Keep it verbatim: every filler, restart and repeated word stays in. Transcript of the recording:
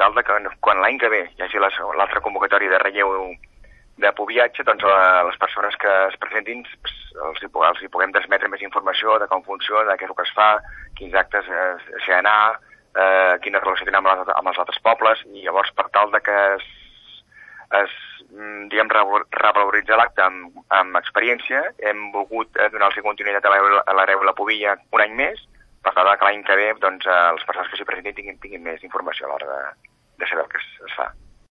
tal de que quan l'any que ve hi hagi l'altra convocatòria de relleu de Poviatge, doncs a les persones que es presentin els hi, els hi puguem transmetre més informació de com funciona, de què és el que es fa, quins actes s'hi ha d'anar, eh, quina relació tenen amb, les, amb els altres pobles, i llavors per tal de que es, es diguem, revaloritzar l'acte amb, amb experiència, hem volgut donar-los continuïtat a l'Hereu i la Pobilla un any més, per tal que l'any que ve doncs, les persones que s'hi presentin tinguin, tinguin més informació a l'hora de, de saber el que es, es fa.